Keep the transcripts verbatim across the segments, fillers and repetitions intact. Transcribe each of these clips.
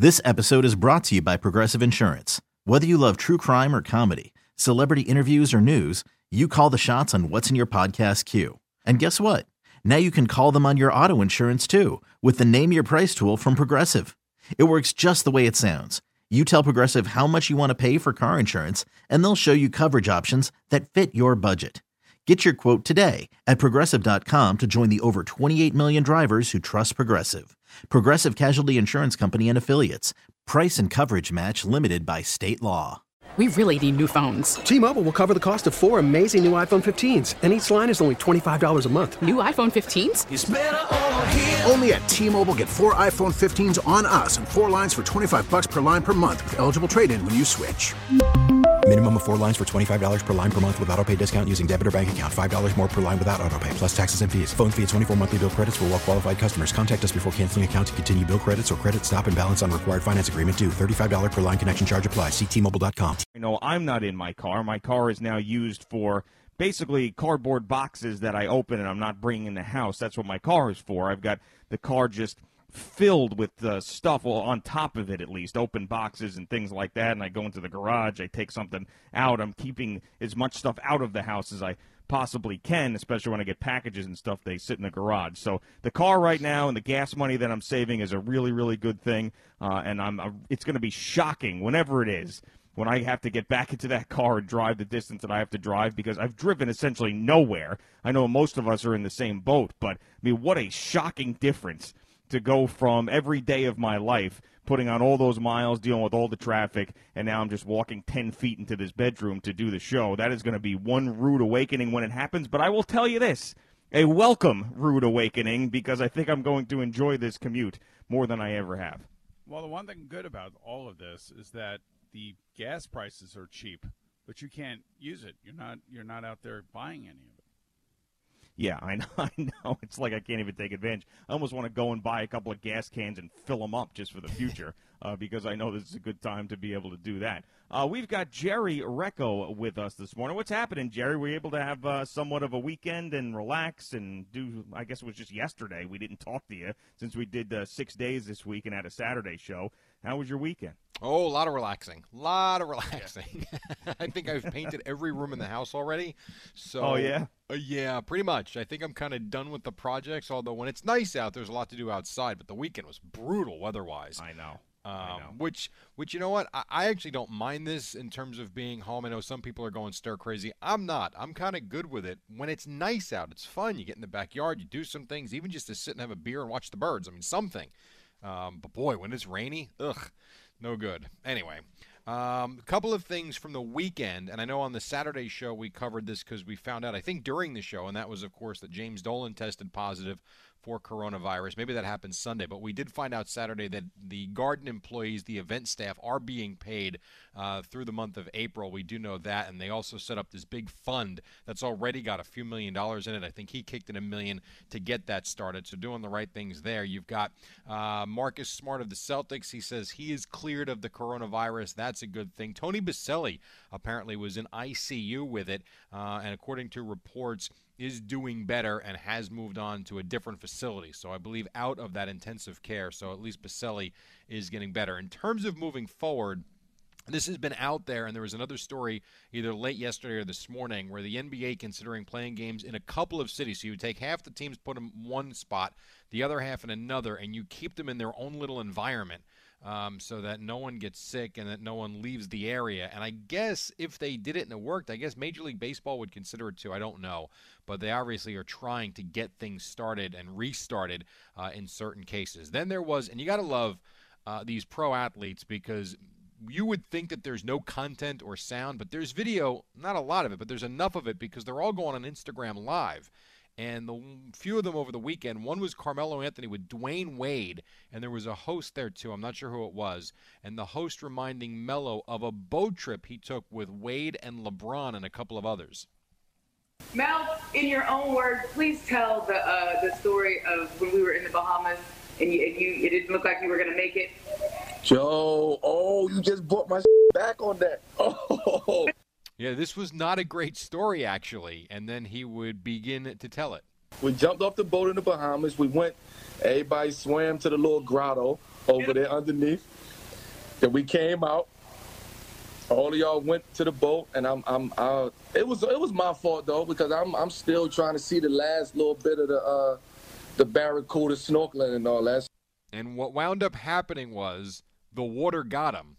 This episode is brought to you by Progressive Insurance. Whether you love true crime or comedy, celebrity interviews or news, you call the shots on what's in your podcast queue. And guess what? Now you can call them on your auto insurance too with the Name Your Price tool from Progressive. It works just the way it sounds. You tell Progressive how much you want to pay for car insurance, and they'll show you coverage options that fit your budget. Get your quote today at Progressive dot com to join the over twenty-eight million drivers who trust Progressive. Progressive Casualty Insurance Company and Affiliates. Price and coverage match limited by state law. We really need new phones. T-Mobile will cover the cost of four amazing new iPhone fifteens, and each line is only twenty-five dollars a month. New iPhone fifteens? It's better over here. Only at T-Mobile, get four iPhone fifteens on us and four lines for twenty-five bucks per line per month with eligible trade-in when you switch. Minimum of four lines for twenty-five dollars per line per month with autopay discount using debit or bank account. five dollars more per line without autopay, plus taxes and fees. Phone fee at twenty-four monthly bill credits for well-qualified customers. Contact us before canceling account to continue bill credits or credit stop and balance on required finance agreement due. thirty-five dollars per line connection charge applies. See T Mobile dot com. You know, I'm not in my car. My car is now used for basically cardboard boxes that I open and I'm not bringing in the house. That's what my car is for. I've got the car just filled with uh, stuff, well, on top of it at least, open boxes and things like that, and I go into the garage, I take something out. I'm keeping as much stuff out of the house as I possibly can, especially when I get packages and stuff, they sit in the garage. So the car right now and the gas money that I'm saving is a really, really good thing, uh, and I'm uh, it's going to be shocking whenever it is when I have to get back into that car and drive the distance that I have to drive, because I've driven essentially nowhere. I know most of us are in the same boat, but, I mean, what a shocking difference to go from every day of my life putting on all those miles, dealing with all the traffic, and now I'm just walking ten feet into this bedroom to do the show. That is going to be one rude awakening when it happens, but I will tell you this, a welcome rude awakening, because I think I'm going to enjoy this commute more than I ever have. Well, the one thing good about all of this is that the gas prices are cheap, but you can't use it. You're not you're not out there buying any of it. Yeah, I know. I know. It's like I can't even take advantage. I almost want to go and buy a couple of gas cans and fill them up just for the future, uh, because I know this is a good time to be able to do that. Uh, we've got Jerry Recco with us this morning. What's happening, Jerry? Were you able to have uh, somewhat of a weekend and relax and do, I guess it was just yesterday. We didn't talk to you since we did uh, six days this week and had a Saturday show. How was your weekend? Oh, a lot of relaxing. A lot of relaxing. Yeah. I think I've painted every room in the house already. So, oh, yeah? Uh, yeah, pretty much. I think I'm kind of done with the projects, although when it's nice out, there's a lot to do outside. But the weekend was brutal weather-wise. I know. Um, I know. Which, which, you know what? I, I actually don't mind this in terms of being home. I know some people are going stir crazy. I'm not. I'm kind of good with it. When it's nice out, it's fun. You get in the backyard, you do some things, even just to sit and have a beer and watch the birds. I mean, something. Um, but, boy, when it's rainy, ugh, no good. Anyway, um, a couple of things from the weekend, and I know on the Saturday show we covered this because we found out, I think, during the show, and that was, of course, that James Dolan tested positive for coronavirus. Maybe that happened Sunday, but we did find out Saturday that the garden employees, the event staff, are being paid uh, through the month of April. We do know that, and they also set up this big fund that's already got a few million dollars in it. I think he kicked in a million to get that started, so doing the right things there. You've got uh, Marcus Smart of the Celtics. He says he is cleared of the coronavirus. That's a good thing. Tony Baselli apparently was in I C U with it, uh, and according to reports, is doing better and has moved on to a different facility. So I believe out of that intensive care. So at least Baselli is getting better. In terms of moving forward, this has been out there, and there was another story either late yesterday or this morning where the N B A considering playing games in a couple of cities. So you take half the teams, put them in one spot, the other half in another, and you keep them in their own little environment. Um, so that no one gets sick and that no one leaves the area. And I guess if they did it and it worked, I guess Major League Baseball would consider it too. I don't know. But they obviously are trying to get things started and restarted uh, in certain cases. Then there was, and you got to love uh, these pro athletes, because you would think that there's no content or sound, but there's video, not a lot of it, but there's enough of it because they're all going on Instagram Live. And the few of them over the weekend, one was Carmelo Anthony with Dwayne Wade, and there was a host there too. I'm not sure who it was. And the host reminding Melo of a boat trip he took with Wade and LeBron and a couple of others. Mel, in your own words, please tell the uh, the story of when we were in the Bahamas and you, and you it didn't look like you were going to make it. Joe, oh, you just brought my back on that. Oh. Yeah, this was not a great story, actually, and then he would begin to tell it. We jumped off the boat in the Bahamas. We went, everybody swam to the little grotto over there underneath. Then we came out. All of y'all went to the boat, and I'm, I'm, uh, it was, it was my fault though, because I'm, I'm still trying to see the last little bit of the, uh, the Barracuda snorkeling and all that. And what wound up happening was the water got him.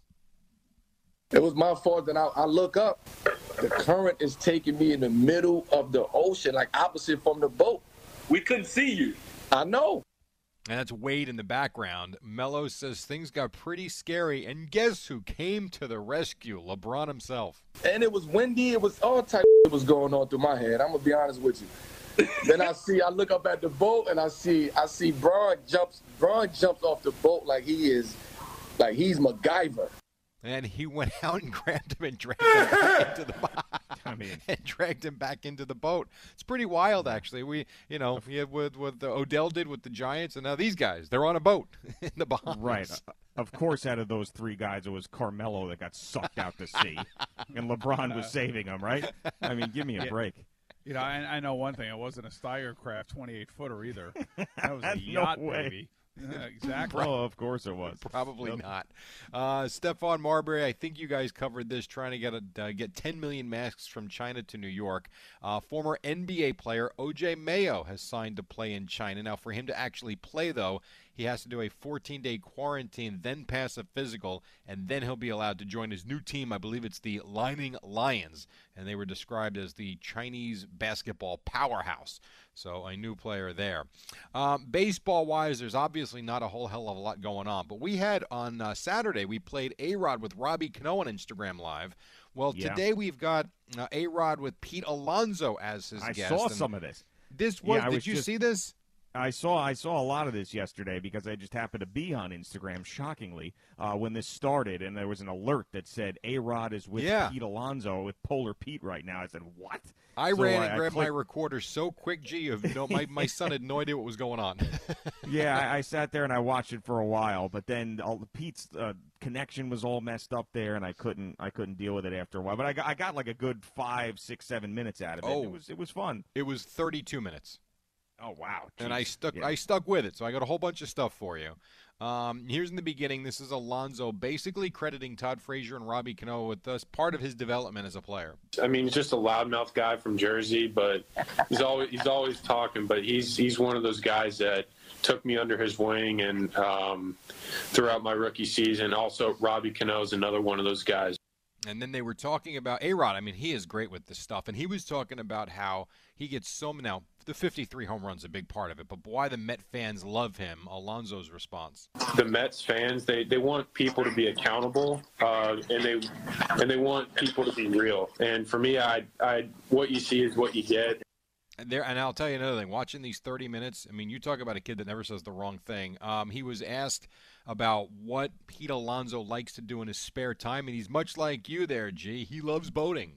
It was my fault that I, I look up. The current is taking me in the middle of the ocean, like opposite from the boat. We couldn't see you. I know. And that's Wade in the background. Melo says things got pretty scary, and guess who came to the rescue? LeBron himself. And it was windy. It was all type of was going on through my head. I'm gonna be honest with you. Then I see, I look up at the boat, and I see, I see Bron jumps, Bron jumps off the boat like he is, like he's MacGyver. And he went out and grabbed him and dragged him back into the boat. I mean, and dragged him back into the boat. It's pretty wild, actually. We, you know, we had what what the Odell did with the Giants, and now these guys, they're on a boat in the Bahamas. Right. Of course, out of those three guys, it was Carmelo that got sucked out to sea, and LeBron was saving him. Right? I mean, give me a Yeah. break. You know, I, I know one thing. It wasn't a Steigercraft twenty-eight footer either. That was a No yacht, way. baby. Yeah, exactly. Oh, of course it was. Probably Nope. not. Uh, Stephon Marbury, I think you guys covered this, trying to get a, uh, get ten million masks from China to New York. Uh, former N B A player O J Mayo has signed to play in China. Now, for him to actually play, though, he has to do a fourteen-day quarantine, then pass a physical, and then he'll be allowed to join his new team. I believe it's the Lining Lions, and they were described as the Chinese basketball powerhouse. So a new player there. Um, baseball-wise, there's obviously not a whole hell of a lot going on. But we had on uh, Saturday, we played A-Rod with Robbie Cano on Instagram Live. Well, Yeah. today we've got uh, A-Rod with Pete Alonso as his I guest. saw And some of this. This was, Yeah, I did was you just- see this? I saw I saw a lot of this yesterday because I just happened to be on Instagram, shockingly, uh, when this started, and there was an alert that said A-Rod is with Yeah. Pete Alonso, with Polar Pete right now. I said, what? I So ran I- and I grabbed my clicked- recorder so quick, G, you know, my, my son had no idea what was going on. Yeah, I, I sat there and I watched it for a while, but then all the Pete's uh, connection was all messed up there, and I couldn't I couldn't deal with it after a while. But I got, I got like a good five, six, seven minutes out of it. Oh. It was it was fun. It was thirty-two minutes. Oh wow! And I Jeez. stuck Yeah. I stuck with it, so I got a whole bunch of stuff for you. Um, here's in the beginning. This is Alonso basically crediting Todd Frazier and Robbie Cano with this part of his development as a player. I mean, he's just a loudmouth guy from Jersey, but he's always he's always talking. But he's he's one of those guys that took me under his wing and um, throughout my rookie season. Also, Robbie Cano is another one of those guys. And then they were talking about A-Rod. I mean, he is great with this stuff. And he was talking about how he gets so – now, the fifty-three home run's a big part of it, but why the Met fans love him, Alonso's response. The Mets fans, they, they want people to be accountable, uh, and they and they want people to be real. And for me, I I what you see is what you get. And there, and I'll tell you another thing. Watching these thirty minutes, I mean, you talk about a kid that never says the wrong thing. Um, he was asked about what Pete Alonso likes to do in his spare time, and he's much like you there, G. He loves boating.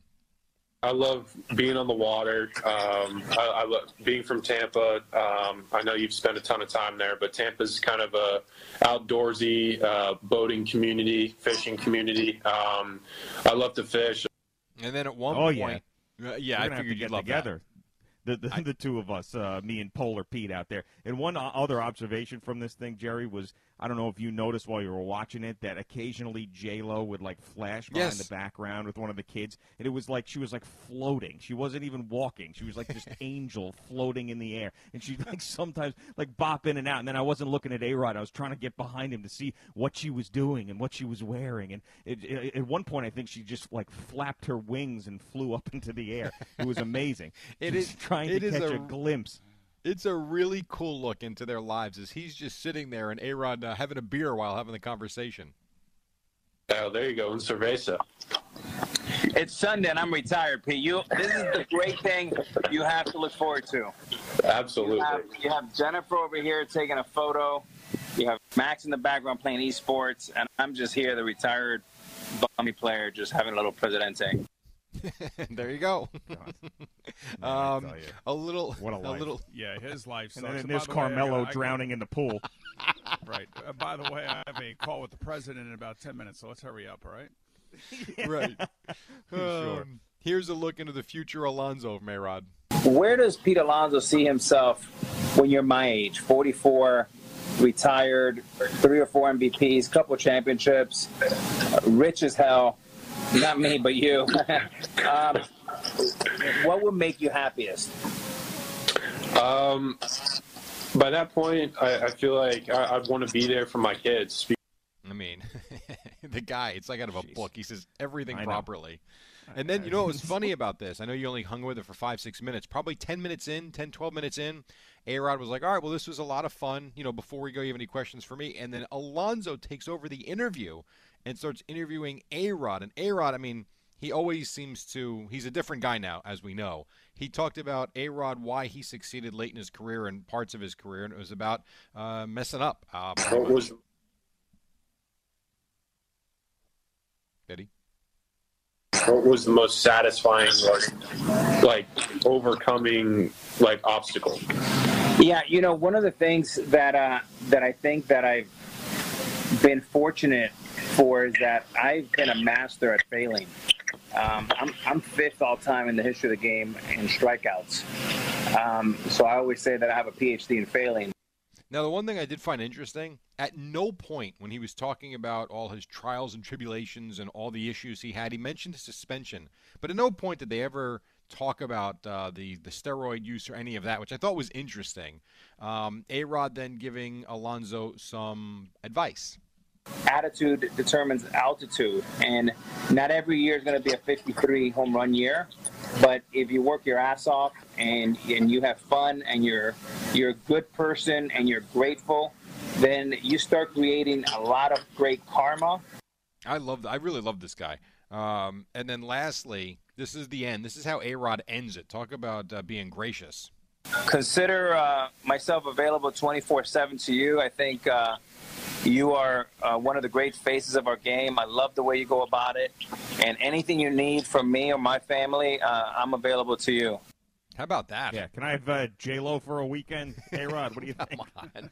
I love being on the water. Um, I, I love being from Tampa. Um, I know you've spent a ton of time there, but Tampa's kind of a outdoorsy uh, boating community, fishing community. Um, I love to fish. And then at one Oh, point, yeah. uh, yeah, We're I gonna have figured to you'd get love together. The the, the two of us, uh, me and Polar Pete out there. And one o- other observation from this thing, Jerry, was I don't know if you noticed while you were watching it that occasionally J Lo would like flash behind Yes. the background with one of the kids, and it was like she was like floating. She wasn't even walking. She was like this angel floating in the air, and she'd like sometimes like bop in and out. And then I wasn't looking at A-Rod. I was trying to get behind him to see what she was doing and what she was wearing. And it, it, at one point, I think she just like flapped her wings and flew up into the air. It was amazing. It Just is- trying it to is catch a- a glimpse. It's a really cool look into their lives as he's just sitting there and A-Rod uh, having a beer while having the conversation. Oh, there you go, in Cerveza. It's Sunday and I'm retired, Pete. You, this is the great thing you have to look forward to. Absolutely. You have, you have Jennifer over here taking a photo. You have Max in the background playing esports, and I'm just here, the retired bummy player, just having a little Presidente. There you go. um, tell you. a little, What a life. little. Yeah, his life sucks. And then And there's by the way, I Carmelo got- I got- drowning in the pool. Right. Uh, by the way, I have a call with the president in about ten minutes, so let's hurry up, all right? Right. Sure. Um, here's a look into the future Alonso of A-Rod. Where does Pete Alonso see himself when you're my age, forty-four, retired, three or four M V Ps, couple championships, rich as hell. Not me, but you. um, what would make you happiest? Um, by that point, I, I feel like I, I'd want to be there for my kids. I mean, the guy, it's like out of a Jeez. book. He says everything I know. properly. And then, you know what was funny about this? I know you only hung with it for five, six minutes. Probably ten minutes in, ten, twelve minutes in, A-Rod was like, all right, well, this was a lot of fun. You know, before we go, you have any questions for me? And then Alonso takes over the interview and starts interviewing A-Rod. And A-Rod, I mean, he always seems to – he's a different guy now, as we know. He talked about A-Rod, why he succeeded late in his career and parts of his career, and it was about uh, messing up. Uh, What was Did he? What was the most satisfying, like, like overcoming, like, obstacle? Yeah, you know, one of the things that uh, that I think that I've been fortunate for is that I've been a master at failing. Um, I'm, I'm fifth all time in the history of the game in strikeouts. Um, so I always say that I have a P H D in failing. Now, the one thing I did find interesting, at no point when he was talking about all his trials and tribulations and all the issues he had, he mentioned suspension. But at no point did they ever talk about uh, the, the steroid use or any of that, which I thought was interesting. Um, A-Rod then giving Alonso some advice. Attitude determines altitude, and not every year is going to be a fifty-three home run year. But if you work your ass off and and you have fun and you're you're a good person and you're grateful, then you start creating a lot of great karma. I love. I really love this guy. Um, and then lastly, this is the end. This is how A-Rod ends it. Talk about uh, being gracious. Consider uh, myself available twenty-four seven to you. I think uh, you are uh, one of the great faces of our game. I love the way you go about it. And anything you need from me or my family, uh, I'm available to you. How about that? Yeah, can I have uh, J-Lo for a weekend? Hey, Rod, what do you think? Come on.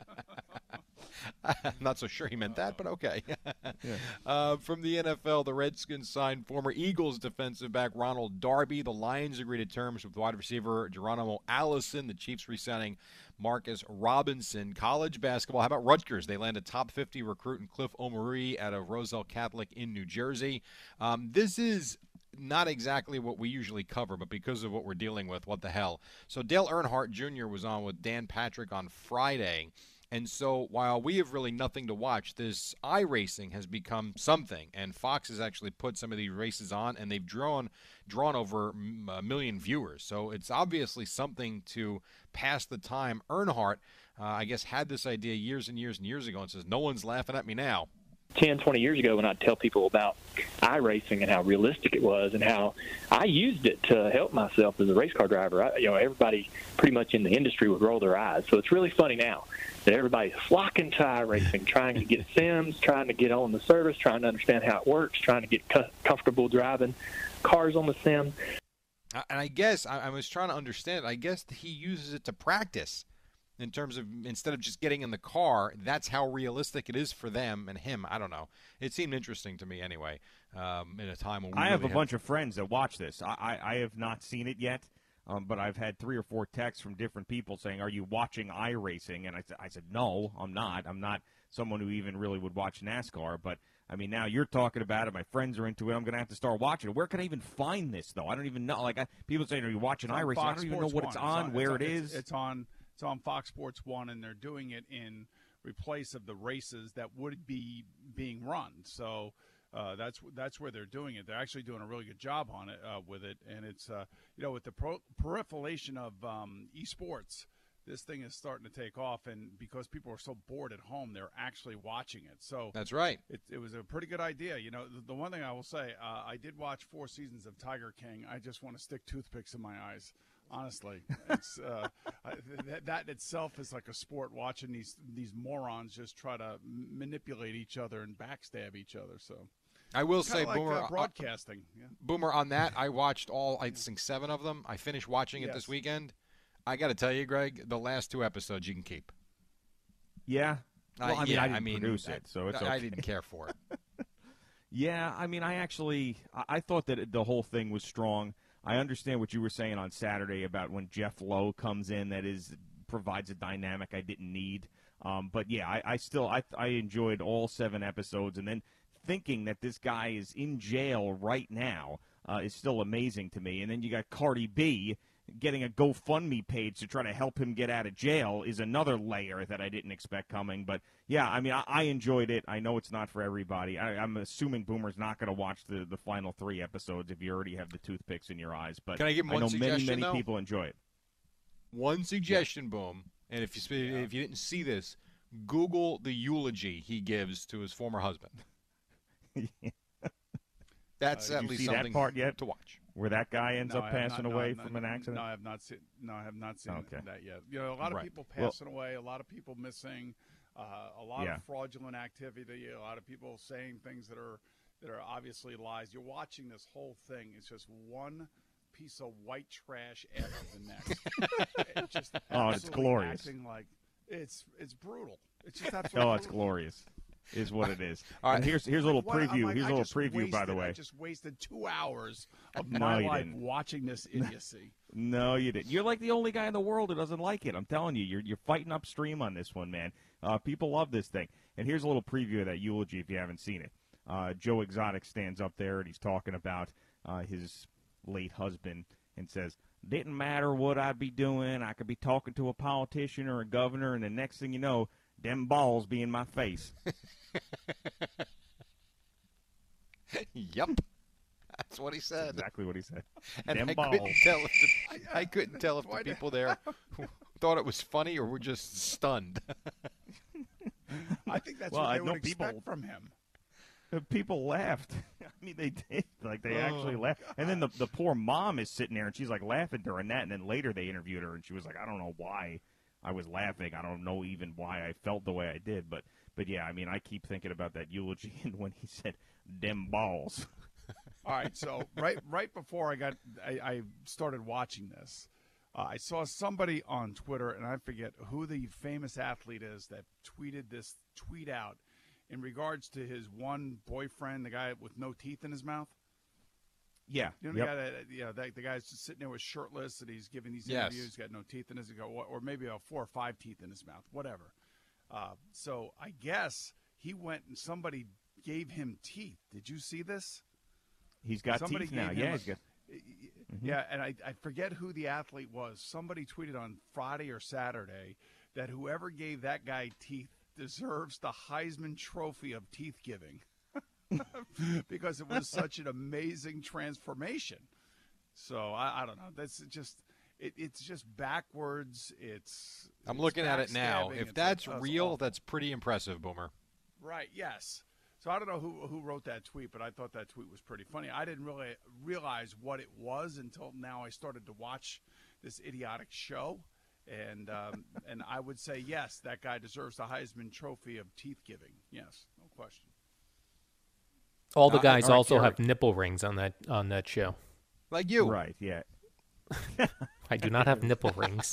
I'm not so sure he meant that, but okay. Yeah. uh, from the N F L, the Redskins signed former Eagles defensive back Ronald Darby. The Lions agreed to terms with wide receiver Geronimo Allison. The Chiefs re-signing Marcus Robinson. College basketball, how about Rutgers? They land a top fifty recruit in Cliff Omari out of Roselle Catholic in New Jersey. Um, this is not exactly what we usually cover, but because of what we're dealing with, what the hell. So Dale Earnhardt Junior was on with Dan Patrick on Friday. And so while we have really nothing to watch, this iRacing has become something. And Fox has actually put some of these races on, and they've drawn drawn over a million viewers. So it's obviously something to pass the time. Earnhardt, uh, I guess, had this idea years and years and years ago and says, no one's laughing at me now. ten, twenty years ago when I'd tell people about iRacing and how realistic it was and how I used it to help myself as a race car driver, I, you know, everybody pretty much in the industry would roll their eyes. So it's really funny now that everybody's flocking to iRacing, trying to get sims, trying to get on the service, trying to understand how it works, trying to get co- comfortable driving cars on the sim. And I guess I, I was trying to understand it. I guess he uses it to practice. In terms of instead of just getting in the car, that's how realistic it is for them and him. I don't know. It seemed interesting to me anyway. Um, in a time when we I have really a bunch of friends that watch this. I, I, I have not seen it yet, um, but I've had three or four texts from different people saying, "Are you watching iRacing?" And I said, "I said no, I'm not. I'm not someone who even really would watch NASCAR." But I mean, now you're talking about it. My friends are into it. I'm going to have to start watching it. Where can I even find this though? I don't even know. Like I, people saying, "Are you watching iRacing?" I don't even know what it's on, on, where it's, it it's, is. It's on. It's on Fox Sports One, and they're doing it in replace of the races that would be being run. So uh, that's that's where they're doing it. They're actually doing a really good job on it uh, with it, and it's uh, you know with the pro- proliferation of um, esports, this thing is starting to take off, and because people are so bored at home, they're actually watching it. So that's right. It, it was a pretty good idea. You know, the, the one thing I will say, uh, I did watch four seasons of Tiger King. I just want to stick toothpicks in my eyes. Honestly, it's, uh, that, that in itself is like a sport, watching these these morons just try to manipulate each other and backstab each other. So I will it's say, like, Boomer, uh, broadcasting. Yeah. Boomer, on that, I watched all, I think, seven of them. I finished watching it Yes. this weekend. I got to tell you, Greg, the last two episodes you can keep. Yeah. Well, Uh, I mean, yeah, I didn't I mean, produce I- it, so it's I, okay. I didn't care for it. Yeah, I mean, I actually, I I thought that it- the whole thing was strong. I understand what you were saying on Saturday about when Jeff Lowe comes in. That is provides a dynamic I didn't need. Um, but yeah, I, I still I I enjoyed all seven episodes, and then thinking that this guy is in jail right now uh, is still amazing to me. And then you got Cardi B getting a GoFundMe page to try to help him get out of jail is another layer that I didn't expect coming. But yeah, I mean, I, I enjoyed it. I know it's not for everybody. I, I'm assuming Boomer's not going to watch the, the final three episodes if you already have the toothpicks in your eyes. But Can I give one I know suggestion, many, many though? people enjoy it. One suggestion, Boom, and if you Yeah. if you didn't see this, Google the eulogy he gives to his former husband. That's Uh, at did you least see that something part yet? to watch. Where that guy ends No, up I have passing not- no, away I've not- from an accident? No, I have not seen. No, I have not seen Okay. that yet. You know, a lot of Right. people Well- passing away, a lot of people missing, uh, a lot Yeah. of fraudulent activity, a lot of people saying things that are that are obviously lies. You're watching this whole thing. It's just one piece of white trash after the next. It's just Oh, it's absolutely glorious. acting like it's it's brutal. It's just absolutely. Oh, it's brutal. glorious, is what it is. All right. And here's here's a little What- I'm preview. like, here's a I little just preview, by the wasted- way. I just wasted two hours of No, my you life didn't. watching this idiocy. No, you didn't. You're like the only guy in the world who doesn't like it. I'm telling you, you're you're fighting upstream on this one, man. Uh, people love this thing. And here's a little preview of that eulogy if you haven't seen it. Uh, Joe Exotic stands up there and he's talking about uh, his late husband and says, "Didn't matter what I'd be doing. I could be talking to a politician or a governor, and the next thing you know, them balls be in my face." Yep. That's what he said. Exactly what he said. And Them I balls. couldn't tell if the, I, I couldn't tell if the people there thought it was funny or were just stunned. I think that's Well, what I they know would people- expect from him. The people laughed. I mean, they did. Like, they actually Oh, laughed. And then the the poor mom is sitting there, and she's, like, laughing during that. And then later they interviewed her, and she was like, I don't know why I was laughing. I don't know even why I felt the way I did. But, but yeah, I mean, I keep thinking about that eulogy and when he said, "Dem balls." All right, so right right before I got I, I started watching this, uh, I saw somebody on Twitter, and I forget who the famous athlete is that tweeted this tweet out in regards to his one boyfriend, the guy with no teeth in his mouth. Yeah. You know, Yep. the guy that, you know, the, the guy's just sitting there with shirtless, and he's giving these Yes. interviews. He's got no teeth in his, or maybe a four or five teeth in his mouth, whatever. Uh, so I guess he went and somebody gave him teeth. Did you see this? He's got Somebody teeth now. gave him Yeah, a- he's got. Yeah, and I, I forget who the athlete was. Somebody tweeted on Friday or Saturday that whoever gave that guy teeth deserves the Heisman Trophy of teeth giving because it was such an amazing transformation. So I, I don't know. That's just it, it's just backwards. It's I'm it's looking at it now. backstabbing. If It's- that's that's real, awful. that's pretty impressive, Boomer. Right, yes. So I don't know who who wrote that tweet, but I thought that tweet was pretty funny. I didn't really realize what it was until now I started to watch this idiotic show. And um, and I would say, yes, that guy deserves the Heisman Trophy of teeth giving. Yes, no question. All the Uh, guys all right, also Gary. have nipple rings on that on that show. Like you. Right, yeah. I do not have nipple rings.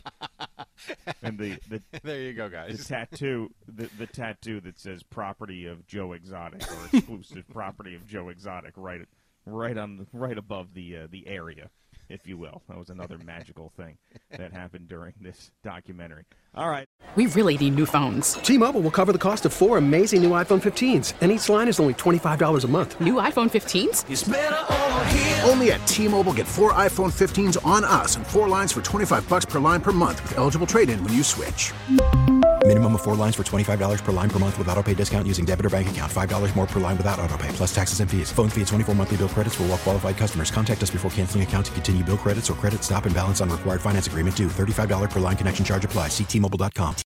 And the, the There you go, the guys. tattoo the, the tattoo that says "property of Joe Exotic" or "exclusive property of Joe Exotic" right right on the, right above the uh, the area, if you will. That was another magical thing that happened during this documentary. All right. We really need new phones. T-Mobile will cover the cost of four amazing new iPhone fifteens, and each line is only twenty-five dollars a month. New iPhone fifteens? It's better over here. Only at T-Mobile, get four iPhone fifteens on us and four lines for twenty-five bucks per line per month with eligible trade-in when you switch. Minimum of four lines for twenty-five dollars per line per month with auto pay discount using debit or bank account. five dollars more per line without auto pay, plus taxes and fees. Phone fee at twenty-four monthly bill credits for well-qualified customers. Contact us before canceling account to continue bill credits or credit stop and balance on required finance agreement due. thirty-five dollars per line connection charge applies. See T Mobile dot com.